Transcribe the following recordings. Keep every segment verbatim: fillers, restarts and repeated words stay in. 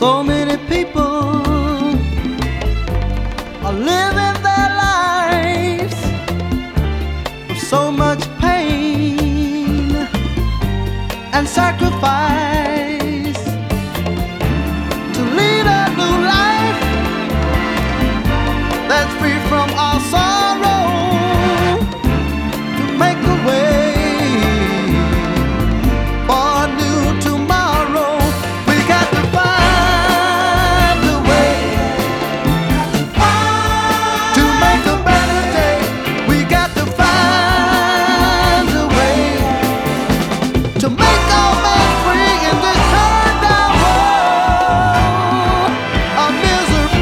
So many people are living their lives with so much pain and sacrifice to lead a new life that's free from all sorrow, to make a way for a new tomorrow. We got to find a way to make a better day. We got to find a way to make all men free in this turned down world of misery.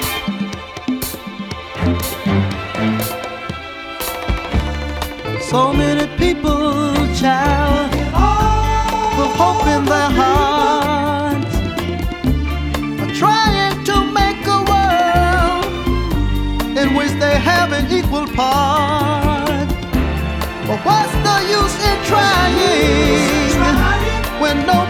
So many people, child, with hope in their hearts, are trying to make a world in which they have an equal part. But what's the use in trying when no